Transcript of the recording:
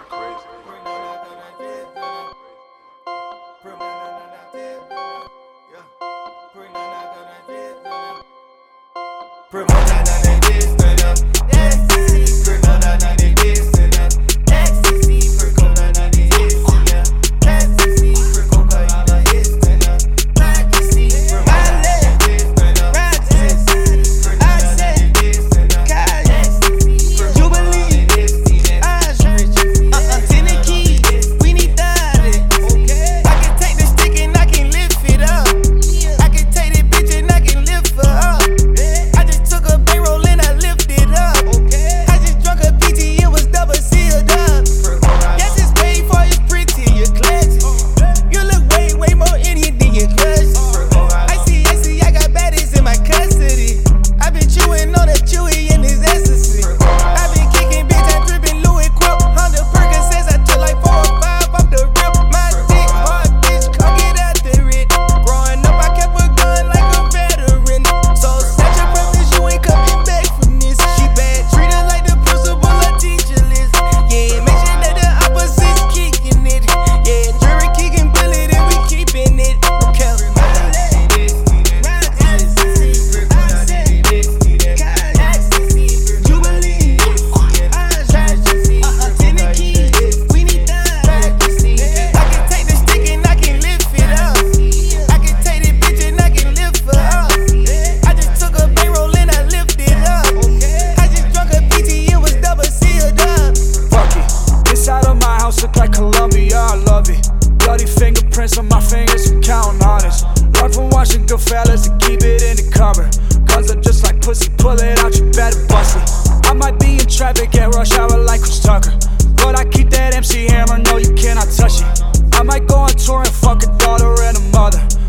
fellas to keep it in the cover. Cause I'm just like pussy, pull it out, you better bust it. I might be in traffic at rush hour like Chris Tucker, but I keep that MC hammer, no you cannot touch it. I might go on tour and fuck a daughter and a mother.